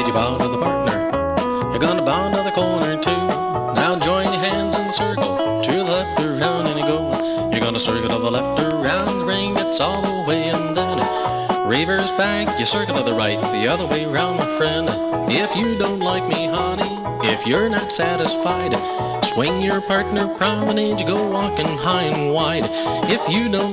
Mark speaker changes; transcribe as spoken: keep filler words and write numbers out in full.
Speaker 1: you bow to the partner. You're gonna bow to the corner too. Now join your hands in the circle. To the left or round and you go. You're gonna circle to the left or round. The ring gets all the way and then reverse back. You circle to the right, the other way round, my friend. If you don't like me, honey, if you're not satisfied, swing your partner promenade. You go walking high and wide. If you don't